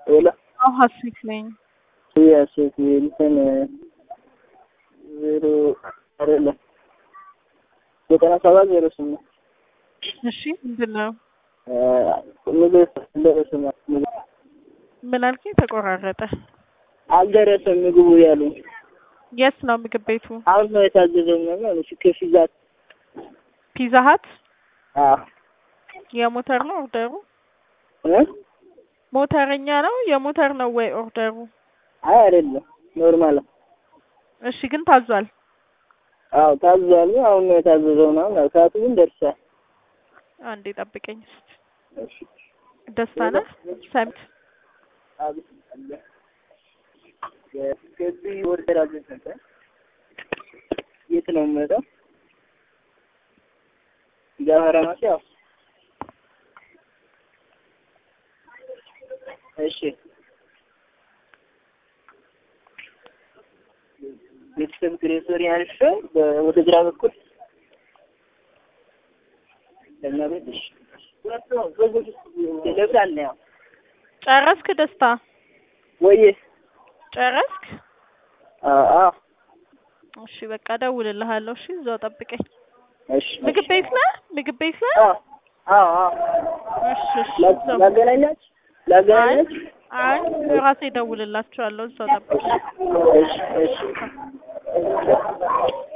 ولا ሀሴትነኝ ሴት እንትን 0 አይደለም 9708 እሺ ምንድነው ምን አልከኝ ተቆራረጠ አልደረሰም ምግቡ ያሉኝ የት ነው ምግብ ቤቱ አሁን ነው የታዘዘው ማለት ከፊዛት ፒዛ ሀት አዎ የሞተር ነው ኦርደሩ ሞተርኛ ነው የሞተር ነው ወይ ኦርደሩ አይ አይደለም ኖርማል እሺ ግን ታዟል አዎ ታዟል አሁን ነው የታዘዘው ነው ሰዓቱ ግን ደርሷል አንዴ ጠብቀኝ እሺ ደስታ ነህ ሰምት አብስ የስከዚህ ኦርደር አዘዘ የት ነው የምመጣው ጃሃራማት ያው እሺ ቤተሰብ ግሬሶሪ አልፈ ወደ ግራ በኩል ለኛ ቤትሽ ለብሳል ነው ጨረስክ ደስታ ወይ ጨረስክ አአ እሺ በቃ ደውልልሃለሁ እሺ እዛው ጠብቀኝ እሺ ምግብ ቤት ነህ አዎ እሺ ላገናኛች አይ ራሴ ደውልላችኋለሁ እዛው ጠብቀኝ እሺ